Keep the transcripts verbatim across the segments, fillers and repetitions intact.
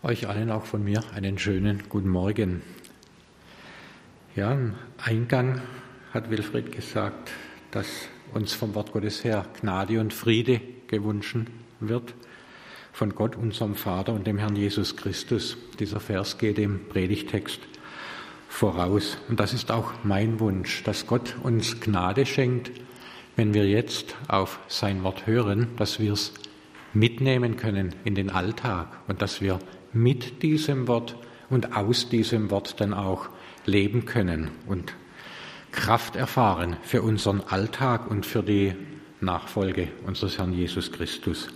Euch allen auch von mir einen schönen guten Morgen. Ja, im Eingang hat Wilfried gesagt, dass uns vom Wort Gottes her Gnade und Friede gewünscht wird von Gott, unserem Vater und dem Herrn Jesus Christus. Dieser Vers geht dem Predigtext voraus. Und das ist auch mein Wunsch, dass Gott uns Gnade schenkt, wenn wir jetzt auf sein Wort hören, dass wir es mitnehmen können in den Alltag und dass wir mit diesem Wort und aus diesem Wort dann auch leben können und Kraft erfahren für unseren Alltag und für die Nachfolge unseres Herrn Jesus Christus.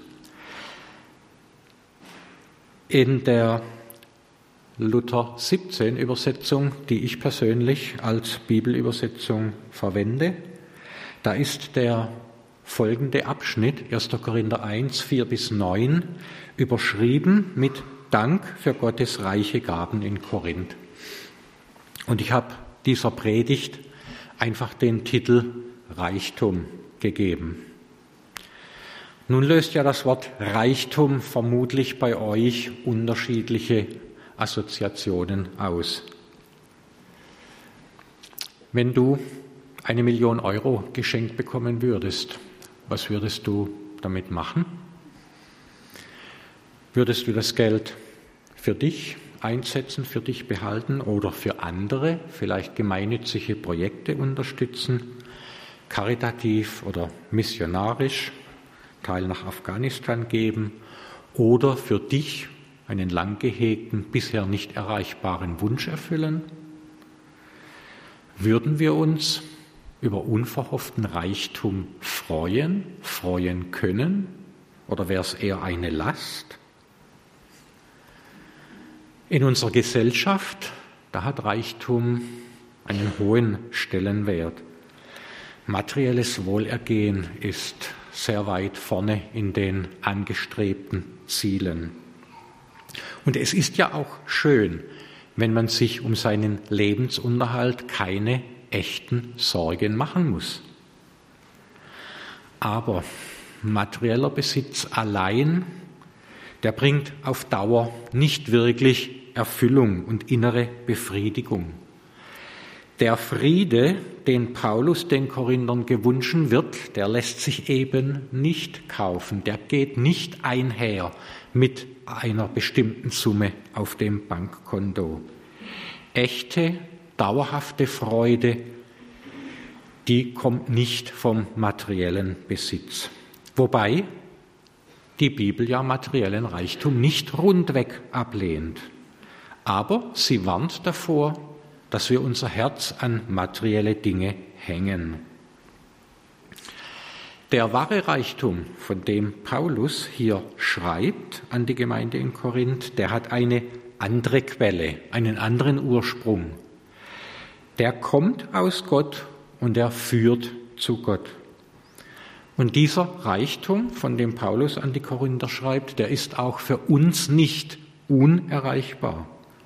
In der Luther siebzehn Übersetzung, die ich persönlich als Bibelübersetzung verwende, da ist der folgende Abschnitt, erster Korinther eins, vier bis neun, überschrieben mit Dank für Gottes reiche Gaben in Korinth. Und ich habe dieser Predigt einfach den Titel Reichtum gegeben. Nun löst ja das Wort Reichtum vermutlich bei euch unterschiedliche Assoziationen aus. Wenn du eine Million Euro geschenkt bekommen würdest, was würdest du damit machen? Würdest du das Geld für dich einsetzen, für dich behalten oder für andere, vielleicht gemeinnützige Projekte unterstützen, karitativ oder missionarisch, Teil nach Afghanistan geben oder für dich einen lang gehegten, bisher nicht erreichbaren Wunsch erfüllen? Würden wir uns über unverhofften Reichtum freuen, freuen können, oder wäre es eher eine Last? In unserer Gesellschaft, da hat Reichtum einen hohen Stellenwert. Materielles Wohlergehen ist sehr weit vorne in den angestrebten Zielen. Und es ist ja auch schön, wenn man sich um seinen Lebensunterhalt keine echten Sorgen machen muss. Aber materieller Besitz allein, der bringt auf Dauer nicht wirklich Erfüllung und innere Befriedigung. Der Friede, den Paulus den Korinthern gewünscht wird, der lässt sich eben nicht kaufen. Der geht nicht einher mit einer bestimmten Summe auf dem Bankkonto. Echte, dauerhafte Freude, die kommt nicht vom materiellen Besitz. Wobei die Bibel ja materiellen Reichtum nicht rundweg ablehnt. Aber sie warnt davor, dass wir unser Herz an materielle Dinge hängen. Der wahre Reichtum, von dem Paulus hier schreibt an die Gemeinde in Korinth, der hat eine andere Quelle, einen anderen Ursprung. Der kommt aus Gott und er führt zu Gott. Und dieser Reichtum, von dem Paulus an die Korinther schreibt, der ist auch für uns nicht unerreichbar.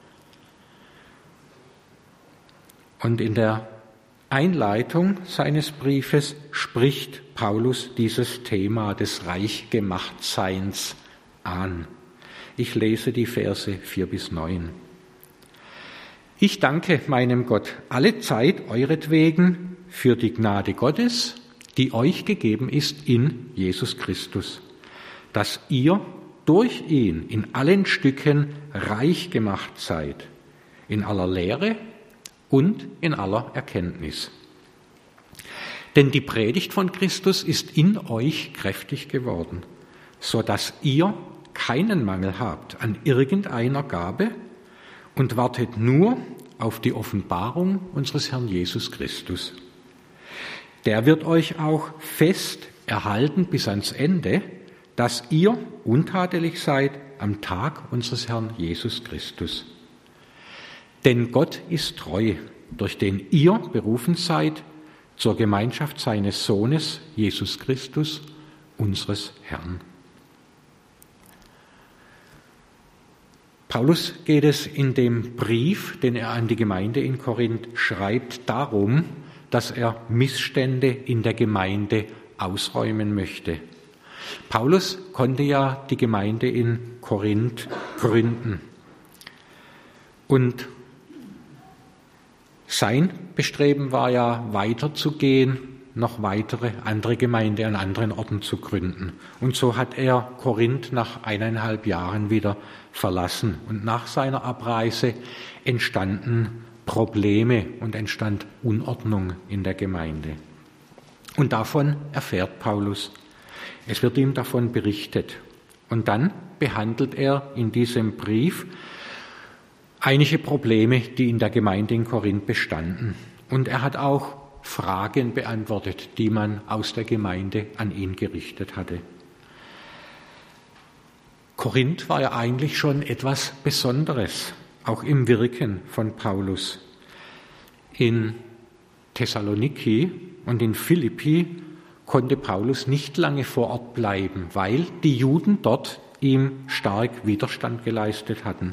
Und in der Einleitung seines Briefes spricht Paulus dieses Thema des Reichgemachtseins an. Ich lese die Verse vier bis neun. Ich danke meinem Gott alle Zeit euretwegen für die Gnade Gottes, die euch gegeben ist in Jesus Christus, dass ihr durch ihn in allen Stücken reich gemacht seid, in aller Lehre und in aller Erkenntnis. Denn die Predigt von Christus ist in euch kräftig geworden, so dass ihr keinen Mangel habt an irgendeiner Gabe und wartet nur auf die Offenbarung unseres Herrn Jesus Christus. Der wird euch auch fest erhalten bis ans Ende, dass ihr untadelig seid am Tag unseres Herrn Jesus Christus. Denn Gott ist treu, durch den ihr berufen seid zur Gemeinschaft seines Sohnes, Jesus Christus, unseres Herrn. Paulus geht es in dem Brief, den er an die Gemeinde in Korinth schreibt, darum, dass er Missstände in der Gemeinde ausräumen möchte. Paulus konnte ja die Gemeinde in Korinth gründen. Und sein Bestreben war ja, weiterzugehen, noch weitere andere Gemeinden an anderen Orten zu gründen. Und so hat er Korinth nach eineinhalb Jahren wieder verlassen. Und nach seiner Abreise entstanden Probleme und entstand Unordnung in der Gemeinde. Und davon erfährt Paulus. Es wird ihm davon berichtet. Und dann behandelt er in diesem Brief einige Probleme, die in der Gemeinde in Korinth bestanden. Und er hat auch Fragen beantwortet, die man aus der Gemeinde an ihn gerichtet hatte. Korinth war ja eigentlich schon etwas Besonderes, auch im Wirken von Paulus. In Thessaloniki und in Philippi konnte Paulus nicht lange vor Ort bleiben, weil die Juden dort ihm stark Widerstand geleistet hatten.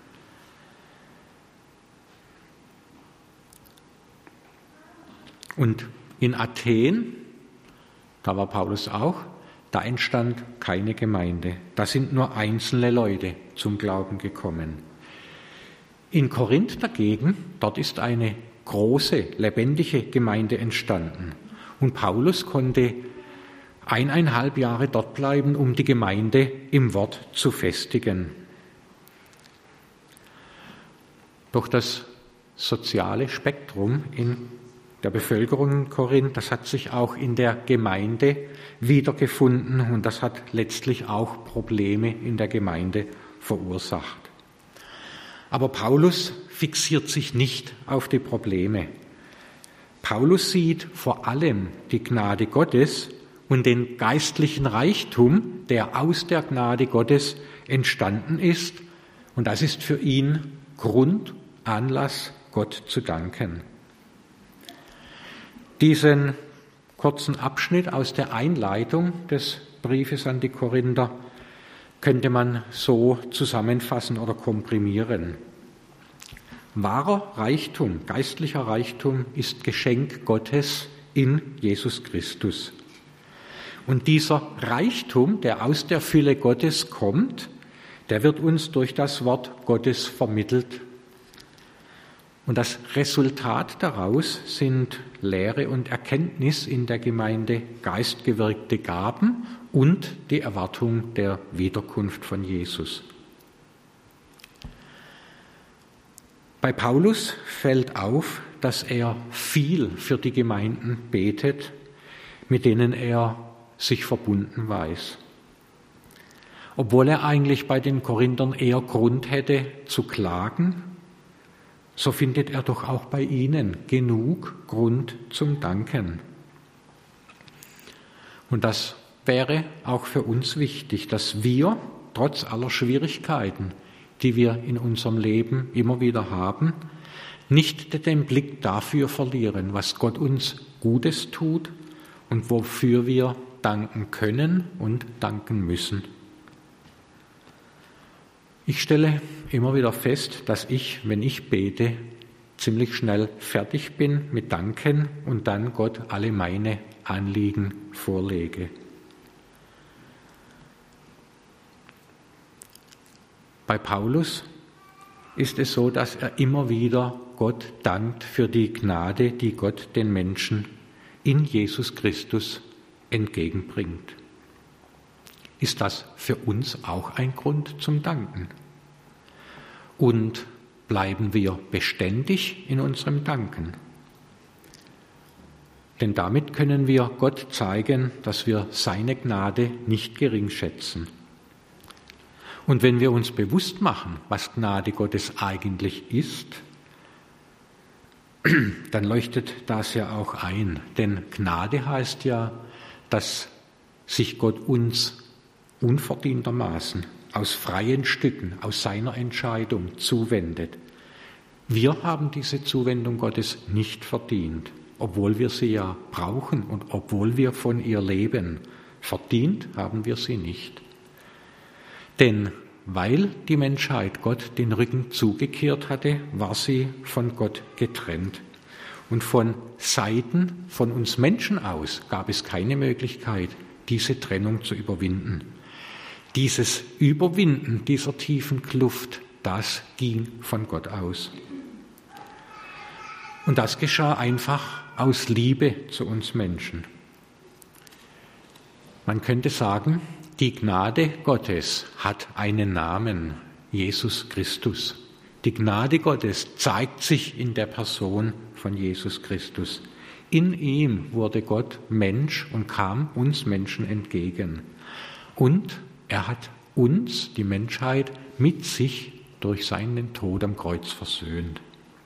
Und in Athen, da war Paulus auch, da entstand keine Gemeinde. Da sind nur einzelne Leute zum Glauben gekommen. In Korinth dagegen, dort ist eine große, lebendige Gemeinde entstanden. Und Paulus konnte eineinhalb Jahre dort bleiben, um die Gemeinde im Wort zu festigen. Doch das soziale Spektrum in der Bevölkerung in Korinth, das hat sich auch in der Gemeinde wiedergefunden und das hat letztlich auch Probleme in der Gemeinde verursacht. Aber Paulus fixiert sich nicht auf die Probleme. Paulus sieht vor allem die Gnade Gottes und den geistlichen Reichtum, der aus der Gnade Gottes entstanden ist. Und das ist für ihn Grund, Anlass, Gott zu danken. Diesen kurzen Abschnitt aus der Einleitung des Briefes an die Korinther könnte man so zusammenfassen oder komprimieren. Wahrer Reichtum, geistlicher Reichtum ist Geschenk Gottes in Jesus Christus. Und dieser Reichtum, der aus der Fülle Gottes kommt, der wird uns durch das Wort Gottes vermittelt. Und das Resultat daraus sind Lehre und Erkenntnis in der Gemeinde, geistgewirkte Gaben und die Erwartung der Wiederkunft von Jesus. Bei Paulus fällt auf, dass er viel für die Gemeinden betet, mit denen er sich verbunden weiß. Obwohl er eigentlich bei den Korinthern eher Grund hätte zu klagen, so findet er doch auch bei ihnen genug Grund zum Danken. Und das wäre auch für uns wichtig, dass wir trotz aller Schwierigkeiten, die wir in unserem Leben immer wieder haben, nicht den Blick dafür verlieren, was Gott uns Gutes tut und wofür wir danken können und danken müssen. Ich stelle immer wieder fest, dass ich, wenn ich bete, ziemlich schnell fertig bin mit Danken und dann Gott alle meine Anliegen vorlege. Bei Paulus ist es so, dass er immer wieder Gott dankt für die Gnade, die Gott den Menschen in Jesus Christus entgegenbringt. Ist das für uns auch ein Grund zum Danken? Und bleiben wir beständig in unserem Danken? Denn damit können wir Gott zeigen, dass wir seine Gnade nicht gering schätzen. Und wenn wir uns bewusst machen, was Gnade Gottes eigentlich ist, dann leuchtet das ja auch ein. Denn Gnade heißt ja, dass sich Gott uns unverdientermaßen aus freien Stücken, aus seiner Entscheidung zuwendet. Wir haben diese Zuwendung Gottes nicht verdient, obwohl wir sie ja brauchen und obwohl wir von ihr leben. Verdient haben wir sie nicht. Denn weil die Menschheit Gott den Rücken zugekehrt hatte, war sie von Gott getrennt. Und von Seiten von uns Menschen aus gab es keine Möglichkeit, diese Trennung zu überwinden. Dieses Überwinden dieser tiefen Kluft, das ging von Gott aus. Und das geschah einfach aus Liebe zu uns Menschen. Man könnte sagen, die Gnade Gottes hat einen Namen, Jesus Christus. Die Gnade Gottes zeigt sich in der Person von Jesus Christus. In ihm wurde Gott Mensch und kam uns Menschen entgegen. Und er hat uns, die Menschheit, mit sich durch seinen Tod am Kreuz versöhnt.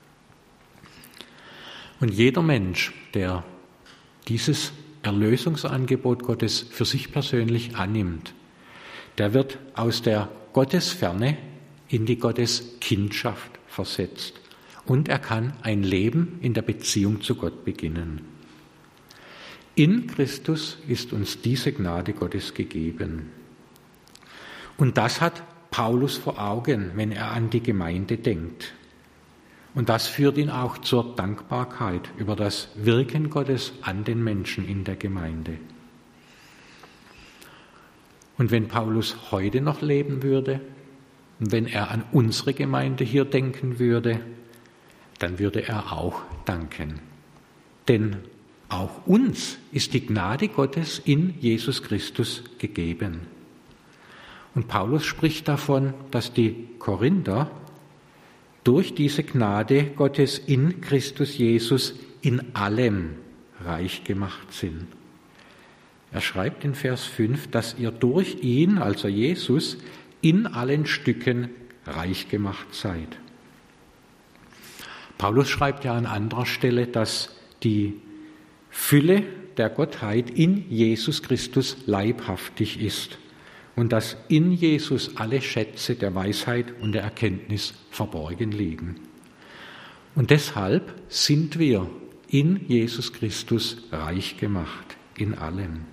Und jeder Mensch, der dieses Erlösungsangebot Gottes für sich persönlich annimmt, der wird aus der Gottesferne in die Gotteskindschaft versetzt. Und er kann ein Leben in der Beziehung zu Gott beginnen. In Christus ist uns diese Gnade Gottes gegeben. Und das hat Paulus vor Augen, wenn er an die Gemeinde denkt. Und das führt ihn auch zur Dankbarkeit über das Wirken Gottes an den Menschen in der Gemeinde. Und wenn Paulus heute noch leben würde, und wenn er an unsere Gemeinde hier denken würde, dann würde er auch danken. Denn auch uns ist die Gnade Gottes in Jesus Christus gegeben. Und Paulus spricht davon, dass die Korinther durch diese Gnade Gottes in Christus Jesus in allem reich gemacht sind. Er schreibt in Vers fünf, dass ihr durch ihn, also Jesus, in allen Stücken reich gemacht seid. Paulus schreibt ja an anderer Stelle, dass die Fülle der Gottheit in Jesus Christus leibhaftig ist und dass in Jesus alle Schätze der Weisheit und der Erkenntnis verborgen liegen. Und deshalb sind wir in Jesus Christus reich gemacht, in allem.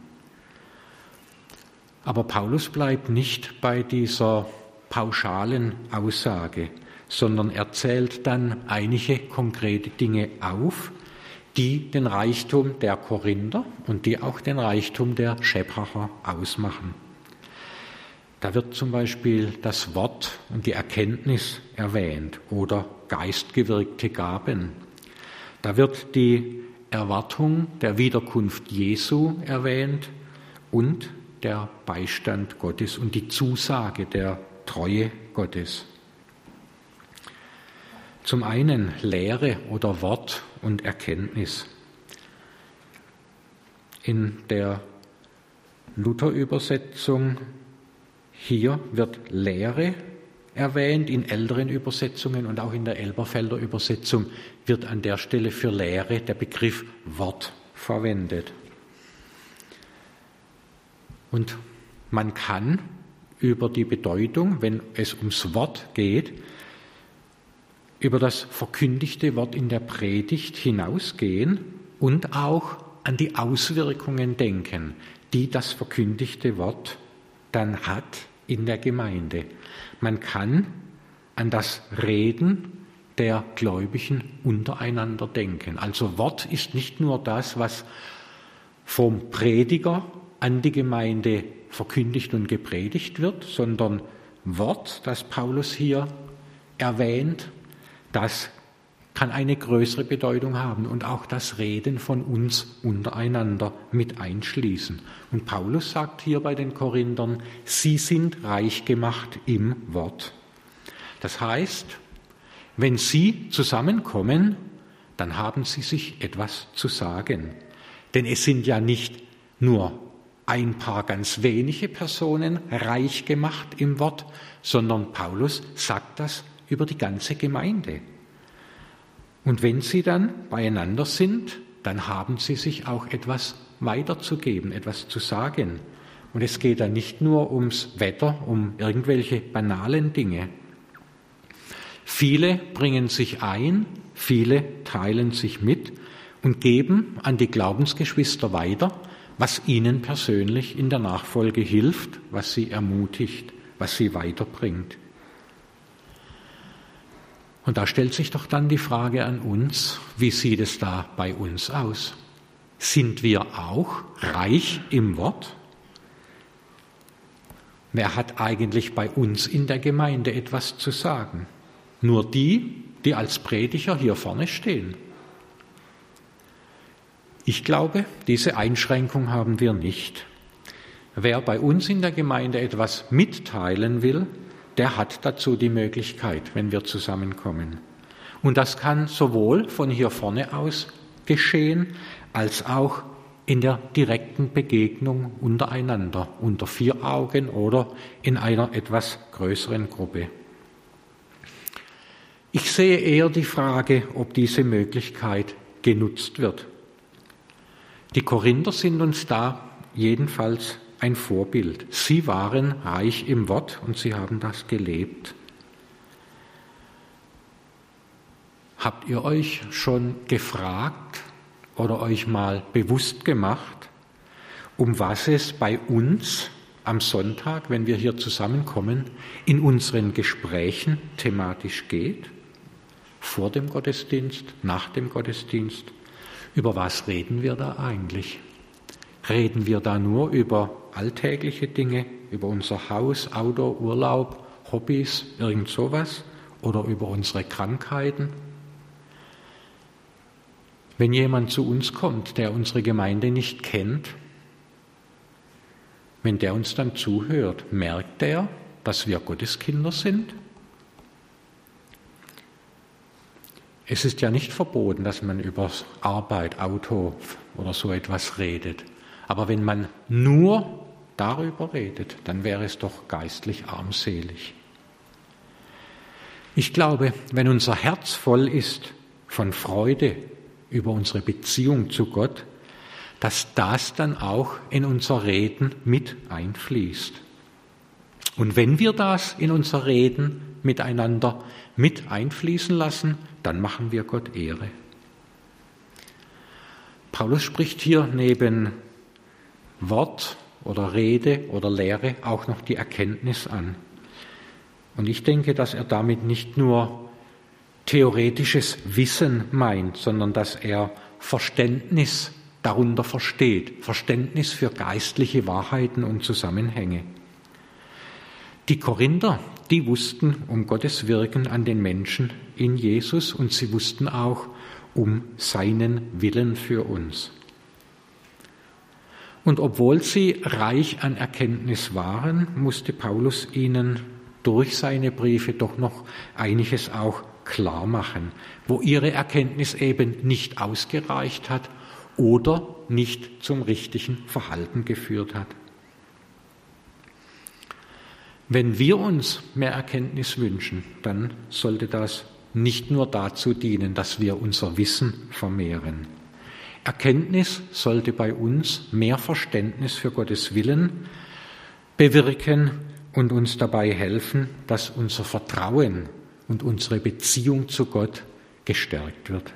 Aber Paulus bleibt nicht bei dieser pauschalen Aussage, sondern er zählt dann einige konkrete Dinge auf, die den Reichtum der Korinther und die auch den Reichtum der Schäbacher ausmachen. Da wird zum Beispiel das Wort und die Erkenntnis erwähnt oder geistgewirkte Gaben. Da wird die Erwartung der Wiederkunft Jesu erwähnt und der Beistand Gottes und die Zusage der Treue Gottes. Zum einen Lehre oder Wort und Erkenntnis. In der Luther-Übersetzung hier wird Lehre erwähnt, in älteren Übersetzungen und auch in der Elberfelder Übersetzung wird an der Stelle für Lehre der Begriff Wort verwendet. Und man kann über die Bedeutung, wenn es ums Wort geht, über das verkündigte Wort in der Predigt hinausgehen und auch an die Auswirkungen denken, die das verkündigte Wort dann hat in der Gemeinde. Man kann an das Reden der Gläubigen untereinander denken. Also Wort ist nicht nur das, was vom Prediger an die Gemeinde verkündigt und gepredigt wird, sondern Wort, das Paulus hier erwähnt, das kann eine größere Bedeutung haben und auch das Reden von uns untereinander mit einschließen. Und Paulus sagt hier bei den Korinthern, sie sind reich gemacht im Wort. Das heißt, wenn sie zusammenkommen, dann haben sie sich etwas zu sagen. Denn es sind ja nicht nur ein paar ganz wenige Personen reich gemacht im Wort, sondern Paulus sagt das über die ganze Gemeinde. Und wenn sie dann beieinander sind, dann haben sie sich auch etwas weiterzugeben, etwas zu sagen. Und es geht dann nicht nur ums Wetter, um irgendwelche banalen Dinge. Viele bringen sich ein, viele teilen sich mit und geben an die Glaubensgeschwister weiter, was ihnen persönlich in der Nachfolge hilft, was sie ermutigt, was sie weiterbringt. Und da stellt sich doch dann die Frage an uns, wie sieht es da bei uns aus? Sind wir auch reich im Wort? wer hat eigentlich bei uns in der Gemeinde etwas zu sagen? Nur die, die als Prediger hier vorne stehen. Ich glaube, diese Einschränkung haben wir nicht. Wer bei uns in der Gemeinde etwas mitteilen will, der hat dazu die Möglichkeit, wenn wir zusammenkommen. Und das kann sowohl von hier vorne aus geschehen, als auch in der direkten Begegnung untereinander, unter vier Augen oder in einer etwas größeren Gruppe. Ich sehe eher die Frage, ob diese Möglichkeit genutzt wird. Die Korinther sind uns da jedenfalls ein Vorbild. Sie waren reich im Wort und sie haben das gelebt. Habt ihr euch schon gefragt oder euch mal bewusst gemacht, um was es bei uns am Sonntag, wenn wir hier zusammenkommen, in unseren Gesprächen thematisch geht? Vor dem Gottesdienst, nach dem Gottesdienst? Über was reden wir da eigentlich? Reden wir da nur über alltägliche Dinge, über unser Haus, Auto, Urlaub, Hobbys, irgend sowas? Oder über unsere Krankheiten? Wenn jemand zu uns kommt, der unsere Gemeinde nicht kennt, wenn der uns dann zuhört, merkt er, dass wir Gotteskinder sind? Es ist ja nicht verboten, dass man über Arbeit, Auto oder so etwas redet. Aber wenn man nur darüber redet, dann wäre es doch geistlich armselig. Ich glaube, wenn unser Herz voll ist von Freude über unsere Beziehung zu Gott, dass das dann auch in unser Reden mit einfließt. Und wenn wir das in unser Reden miteinander mit einfließen lassen, dann machen wir Gott Ehre. Paulus spricht hier neben Wort oder Rede oder Lehre auch noch die Erkenntnis an. Und ich denke, dass er damit nicht nur theoretisches Wissen meint, sondern dass er Verständnis darunter versteht, Verständnis für geistliche Wahrheiten und Zusammenhänge. Die Korinther, die wussten um Gottes Wirken an den Menschen in Jesus und sie wussten auch um seinen Willen für uns. Und obwohl sie reich an Erkenntnis waren, musste Paulus ihnen durch seine Briefe doch noch einiges auch klar machen, wo ihre Erkenntnis eben nicht ausgereicht hat oder nicht zum richtigen Verhalten geführt hat. Wenn wir uns mehr Erkenntnis wünschen, dann sollte das nicht nur dazu dienen, dass wir unser Wissen vermehren. Erkenntnis sollte bei uns mehr Verständnis für Gottes Willen bewirken und uns dabei helfen, dass unser Vertrauen und unsere Beziehung zu Gott gestärkt wird.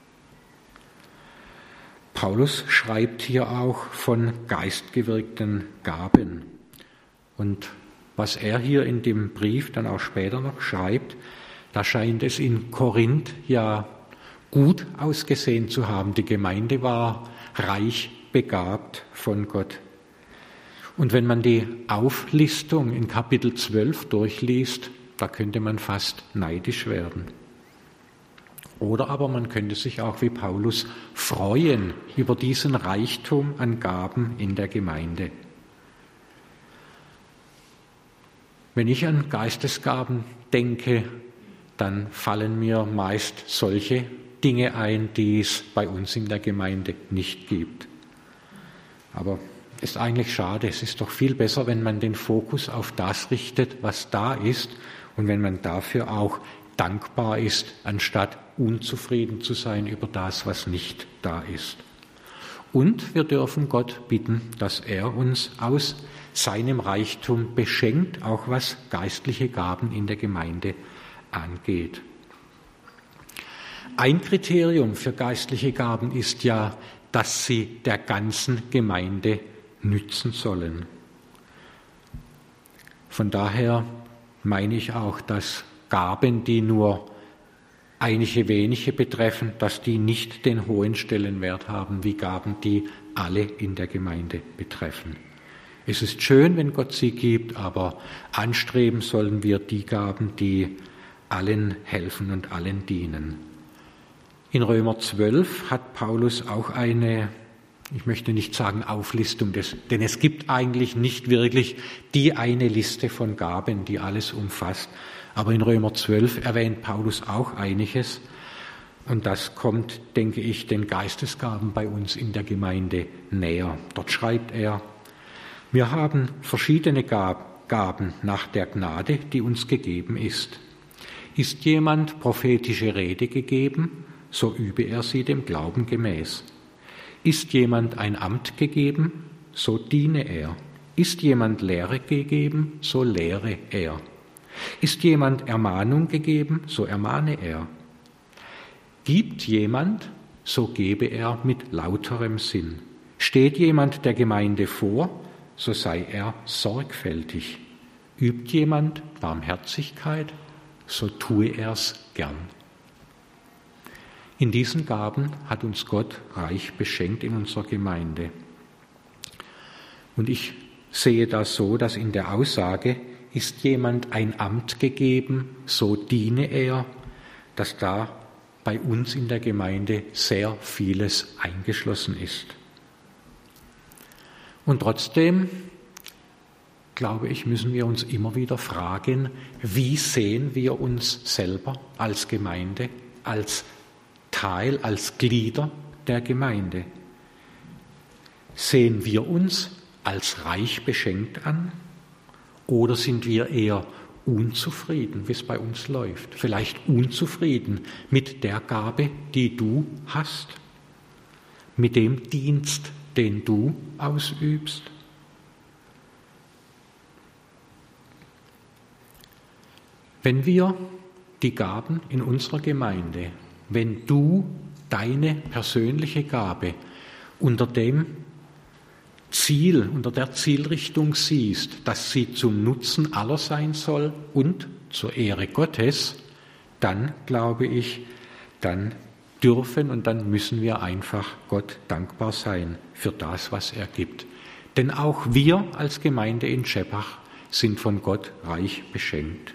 Paulus schreibt hier auch von geistgewirkten Gaben. Und was er hier in dem Brief dann auch später noch schreibt, da scheint es in Korinth ja gut ausgesehen zu haben. Die Gemeinde war reich begabt von Gott. Und wenn man die Auflistung in Kapitel zwölf durchliest, da könnte man fast neidisch werden. Oder aber man könnte sich auch wie Paulus freuen über diesen Reichtum an Gaben in der Gemeinde. Wenn ich an Geistesgaben denke, dann fallen mir meist solche Dinge ein, die es bei uns in der Gemeinde nicht gibt. Aber es ist eigentlich schade. Es ist doch viel besser, wenn man den Fokus auf das richtet, was da ist, und wenn man dafür auch dankbar ist, anstatt unzufrieden zu sein über das, was nicht da ist. Und wir dürfen Gott bitten, dass er uns aus seinem Reichtum beschenkt, auch was geistliche Gaben in der Gemeinde angeht. Ein Kriterium für geistliche Gaben ist ja, dass sie der ganzen Gemeinde nützen sollen. Von daher meine ich auch, dass Gaben, die nur einige wenige betreffen, dass die nicht den hohen Stellenwert haben wie Gaben, die alle in der Gemeinde betreffen. Es ist schön, wenn Gott sie gibt, aber anstreben sollen wir die Gaben, die allen helfen und allen dienen. In Römer zwölf hat Paulus auch eine, ich möchte nicht sagen Auflistung, des, denn es gibt eigentlich nicht wirklich die eine Liste von Gaben, die alles umfasst. Aber in Römer zwölf erwähnt Paulus auch einiges. Und das kommt, denke ich, den Geistesgaben bei uns in der Gemeinde näher. Dort schreibt er: Wir haben verschiedene Gaben nach der Gnade, die uns gegeben ist. Ist jemand prophetische Rede gegeben, so übe er sie dem Glauben gemäß. Ist jemand ein Amt gegeben, so diene er. Ist jemand Lehre gegeben, so lehre er. Ist jemand Ermahnung gegeben, so ermahne er. Gibt jemand, so gebe er mit lauterem Sinn. Steht jemand der Gemeinde vor, so sei er sorgfältig. Übt jemand Barmherzigkeit, so tue er's gern. In diesen Gaben hat uns Gott reich beschenkt in unserer Gemeinde. Und ich sehe das so, dass in der Aussage, ist jemand ein Amt gegeben, so diene er, dass da bei uns in der Gemeinde sehr vieles eingeschlossen ist. Und trotzdem, glaube ich, müssen wir uns immer wieder fragen, wie sehen wir uns selber als Gemeinde, als Teil, als Glieder der Gemeinde? Sehen wir uns als reich beschenkt an oder sind wir eher unzufrieden, wie es bei uns läuft? Vielleicht unzufrieden mit der Gabe, die du hast, mit dem Dienst, den du ausübst? Wenn wir die Gaben in unserer Gemeinde, wenn du deine persönliche Gabe unter dem Ziel, unter der Zielrichtung siehst, dass sie zum Nutzen aller sein soll und zur Ehre Gottes, dann glaube ich, dann dürfen und dann müssen wir einfach Gott dankbar sein für das, was er gibt. Denn auch wir als Gemeinde in Scheppach sind von Gott reich beschenkt.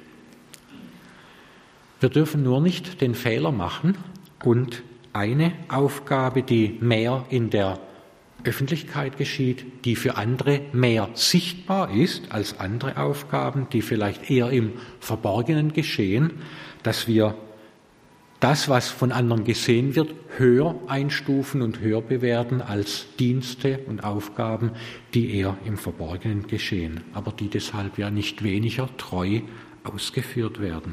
Wir dürfen nur nicht den Fehler machen und eine Aufgabe, die mehr in der Öffentlichkeit geschieht, die für andere mehr sichtbar ist als andere Aufgaben, die vielleicht eher im Verborgenen geschehen, dass wir das, was von anderen gesehen wird, höher einstufen und höher bewerten als Dienste und Aufgaben, die eher im Verborgenen geschehen, aber die deshalb ja nicht weniger treu ausgeführt werden.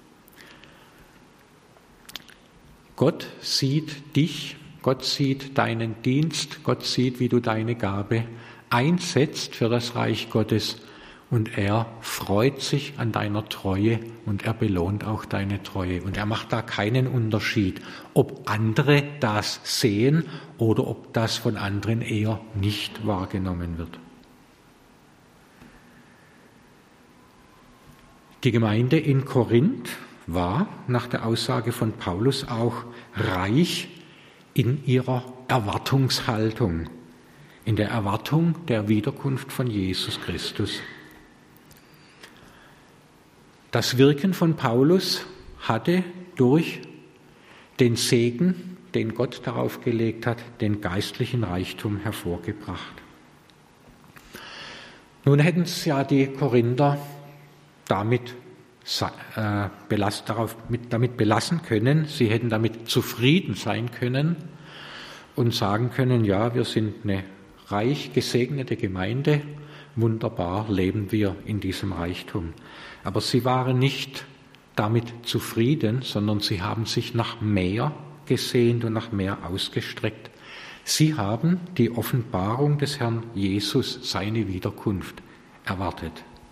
Gott sieht dich, Gott sieht deinen Dienst, Gott sieht, wie du deine Gabe einsetzt für das Reich Gottes und er freut sich an deiner Treue und er belohnt auch deine Treue. Und er macht da keinen Unterschied, ob andere das sehen oder ob das von anderen eher nicht wahrgenommen wird. Die Gemeinde in Korinth war nach der Aussage von Paulus auch reich in ihrer Erwartungshaltung, in der Erwartung der Wiederkunft von Jesus Christus. Das Wirken von Paulus hatte durch den Segen, den Gott darauf gelegt hat, den geistlichen Reichtum hervorgebracht. Nun hätten es ja die Korinther damit äh, belast, darauf, mit, damit belassen können, sie hätten damit zufrieden sein können und sagen können, ja, wir sind eine reich gesegnete Gemeinde, wunderbar leben wir in diesem Reichtum. Aber sie waren nicht damit zufrieden, sondern sie haben sich nach mehr gesehnt und nach mehr ausgestreckt. Sie haben die Offenbarung des Herrn Jesus, seine Wiederkunft, erwartet.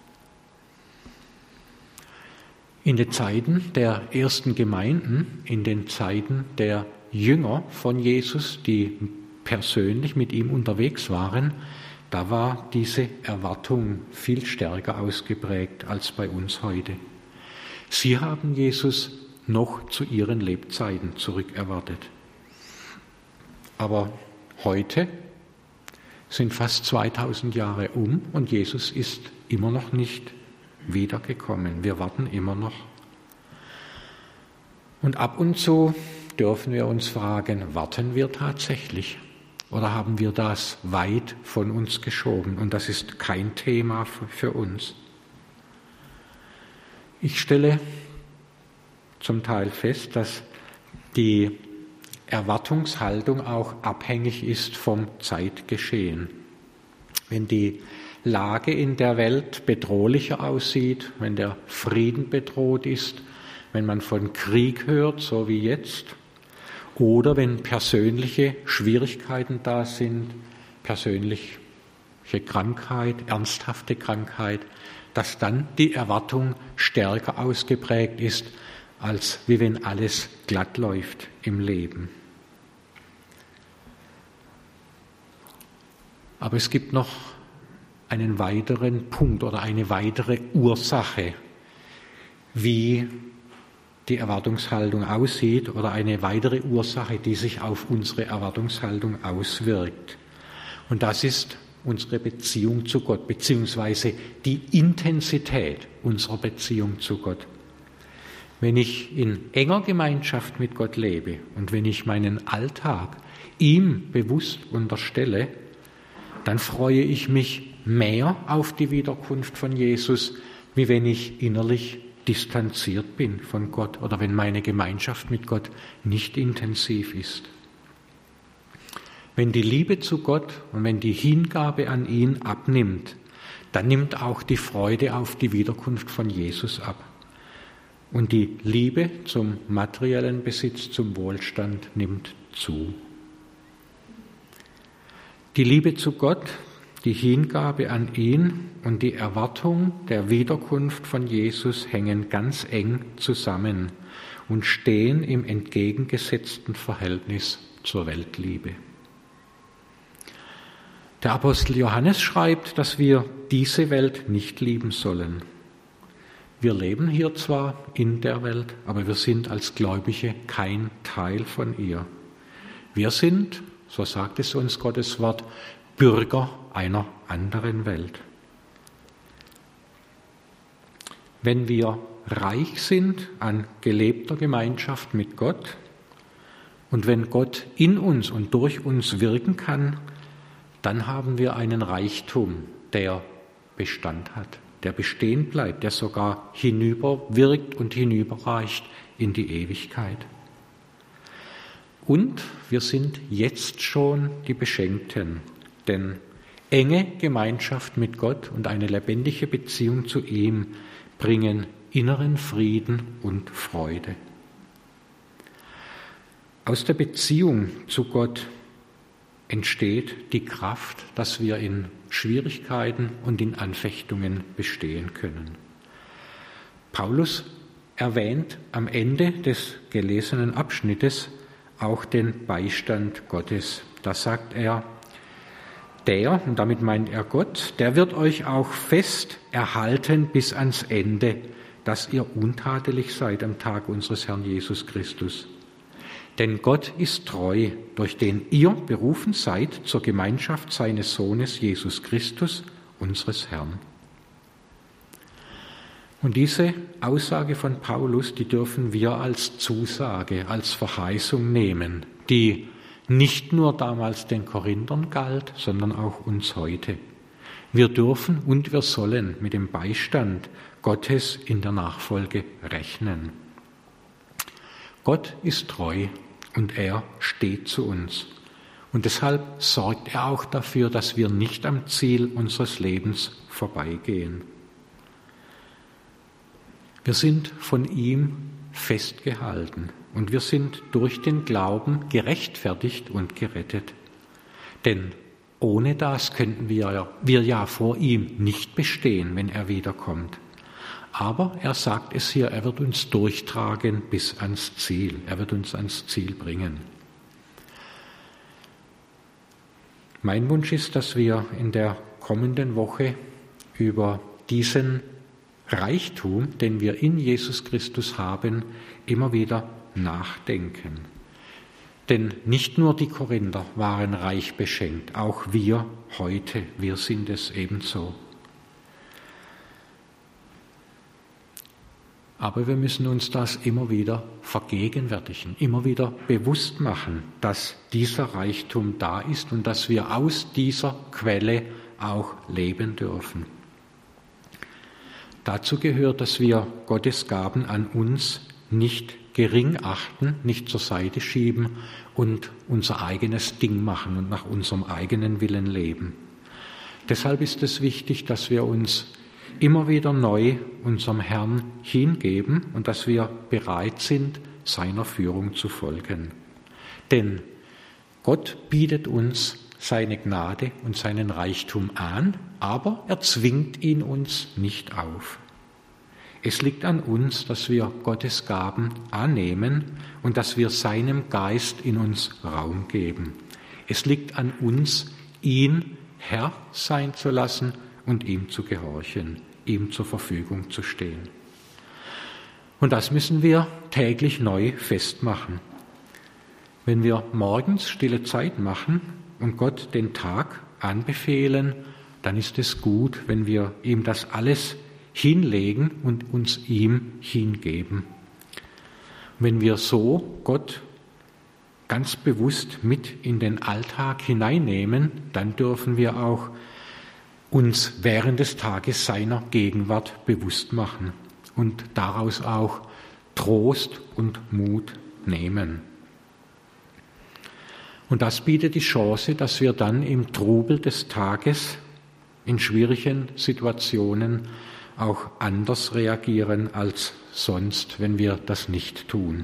In den Zeiten der ersten Gemeinden, in den Zeiten der Jünger von Jesus, die persönlich mit ihm unterwegs waren, da war diese Erwartung viel stärker ausgeprägt als bei uns heute. Sie haben Jesus noch zu ihren Lebzeiten zurückerwartet. Aber heute sind fast zweitausend Jahre um und Jesus ist immer noch nicht wiedergekommen. Wir warten immer noch. Und ab und zu dürfen wir uns fragen, warten wir tatsächlich oder haben wir das weit von uns geschoben? Und das ist kein Thema für uns. Ich stelle zum Teil fest, dass die Erwartungshaltung auch abhängig ist vom Zeitgeschehen. Wenn die Lage in der Welt bedrohlicher aussieht, wenn der Frieden bedroht ist, wenn man von Krieg hört, so wie jetzt, oder wenn persönliche Schwierigkeiten da sind, persönliche Krankheit, ernsthafte Krankheit, dass dann die Erwartung stärker ausgeprägt ist, als wie wenn alles glatt läuft im Leben. Aber es gibt noch einen weiteren Punkt oder eine weitere Ursache, wie die Erwartungshaltung aussieht oder eine weitere Ursache, die sich auf unsere Erwartungshaltung auswirkt. Und das ist unsere Beziehung zu Gott, beziehungsweise die Intensität unserer Beziehung zu Gott. Wenn ich in enger Gemeinschaft mit Gott lebe und wenn ich meinen Alltag ihm bewusst unterstelle, dann freue ich mich mehr auf die Wiederkunft von Jesus, wie wenn ich innerlich distanziert bin von Gott oder wenn meine Gemeinschaft mit Gott nicht intensiv ist. Wenn die Liebe zu Gott und wenn die Hingabe an ihn abnimmt, dann nimmt auch die Freude auf die Wiederkunft von Jesus ab. Und die Liebe zum materiellen Besitz, zum Wohlstand nimmt zu. Die Liebe zu Gott, die Hingabe an ihn und die Erwartung der Wiederkunft von Jesus hängen ganz eng zusammen und stehen im entgegengesetzten Verhältnis zur Weltliebe. Der Apostel Johannes schreibt, dass wir diese Welt nicht lieben sollen. Wir leben hier zwar in der Welt, aber wir sind als Gläubige kein Teil von ihr. Wir sind, so sagt es uns Gottes Wort, Bürger einer anderen Welt. Wenn wir reich sind an gelebter Gemeinschaft mit Gott und wenn Gott in uns und durch uns wirken kann, dann haben wir einen Reichtum, der Bestand hat, der bestehen bleibt, der sogar hinüberwirkt und hinüberreicht in die Ewigkeit. Und wir sind jetzt schon die Beschenkten, denn enge Gemeinschaft mit Gott und eine lebendige Beziehung zu ihm bringen inneren Frieden und Freude. Aus der Beziehung zu Gott entsteht die Kraft, dass wir in Schwierigkeiten und in Anfechtungen bestehen können. Paulus erwähnt am Ende des gelesenen Abschnittes auch den Beistand Gottes. Da sagt er, der, und damit meint er Gott, der wird euch auch fest erhalten bis ans Ende, dass ihr untadelig seid am Tag unseres Herrn Jesus Christus. Denn Gott ist treu, durch den ihr berufen seid zur Gemeinschaft seines Sohnes Jesus Christus, unseres Herrn. Und diese Aussage von Paulus, die dürfen wir als Zusage, als Verheißung nehmen, die nicht nur damals den Korinthern galt, sondern auch uns heute. Wir dürfen und wir sollen mit dem Beistand Gottes in der Nachfolge rechnen. Gott ist treu und er steht zu uns. Und deshalb sorgt er auch dafür, dass wir nicht am Ziel unseres Lebens vorbeigehen. Wir sind von ihm festgehalten und wir sind durch den Glauben gerechtfertigt und gerettet. Denn ohne das könnten wir, wir ja vor ihm nicht bestehen, wenn er wiederkommt. Aber er sagt es hier, er wird uns durchtragen bis ans Ziel. Er wird uns ans Ziel bringen. Mein Wunsch ist, dass wir in der kommenden Woche über diesen Reichtum, den wir in Jesus Christus haben, immer wieder nachdenken. Denn nicht nur die Korinther waren reich beschenkt, auch wir heute, wir sind es ebenso. Aber wir müssen uns das immer wieder vergegenwärtigen, immer wieder bewusst machen, dass dieser Reichtum da ist und dass wir aus dieser Quelle auch leben dürfen. Dazu gehört, dass wir Gottes Gaben an uns nicht gering achten, nicht zur Seite schieben und unser eigenes Ding machen und nach unserem eigenen Willen leben. Deshalb ist es wichtig, dass wir uns immer wieder neu unserem Herrn hingeben und dass wir bereit sind, seiner Führung zu folgen. Denn Gott bietet uns seine Gnade und seinen Reichtum an, aber er zwingt ihn uns nicht auf. Es liegt an uns, dass wir Gottes Gaben annehmen und dass wir seinem Geist in uns Raum geben. Es liegt an uns, ihn Herr sein zu lassen und ihm zu gehorchen, ihm zur Verfügung zu stehen. Und das müssen wir täglich neu festmachen. Wenn wir morgens stille Zeit machen und Gott den Tag anbefehlen, dann ist es gut, wenn wir ihm das alles hinlegen und uns ihm hingeben. Wenn wir so Gott ganz bewusst mit in den Alltag hineinnehmen, dann dürfen wir auch uns während des Tages seiner Gegenwart bewusst machen und daraus auch Trost und Mut nehmen. Und das bietet die Chance, dass wir dann im Trubel des Tages, in schwierigen Situationen auch anders reagieren als sonst, wenn wir das nicht tun.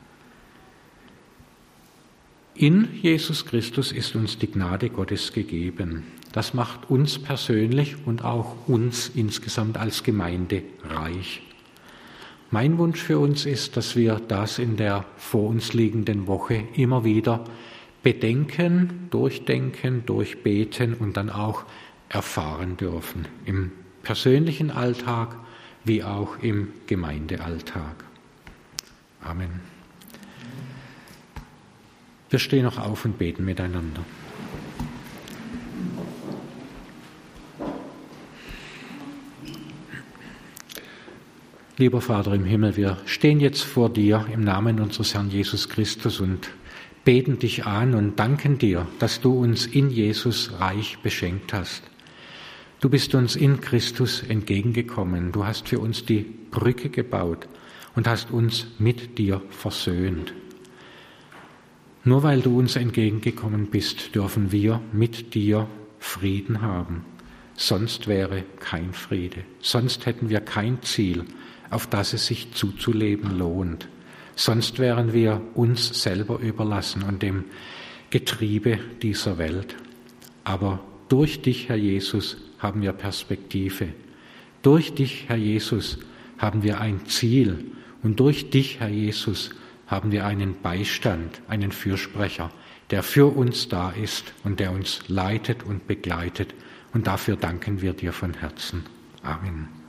In Jesus Christus ist uns die Gnade Gottes gegeben. Das macht uns persönlich und auch uns insgesamt als Gemeinde reich. Mein Wunsch für uns ist, dass wir das in der vor uns liegenden Woche immer wieder bedenken, durchdenken, durchbeten und dann auch erfahren dürfen. Im persönlichen Alltag wie auch im Gemeindealltag. Amen. Wir stehen noch auf und beten miteinander. Lieber Vater im Himmel, wir stehen jetzt vor dir im Namen unseres Herrn Jesus Christus und beten dich an und danken dir, dass du uns in Jesus reich beschenkt hast. Du bist uns in Christus entgegengekommen. Du hast für uns die Brücke gebaut und hast uns mit dir versöhnt. Nur weil du uns entgegengekommen bist, dürfen wir mit dir Frieden haben. Sonst wäre kein Friede. Sonst hätten wir kein Ziel, auf das es sich zuzuleben lohnt. Sonst wären wir uns selber überlassen und dem Getriebe dieser Welt. Aber durch dich, Herr Jesus, haben wir Perspektive. Durch dich, Herr Jesus, haben wir ein Ziel. Und durch dich, Herr Jesus, haben wir einen Beistand, einen Fürsprecher, der für uns da ist und der uns leitet und begleitet. Und dafür danken wir dir von Herzen. Amen.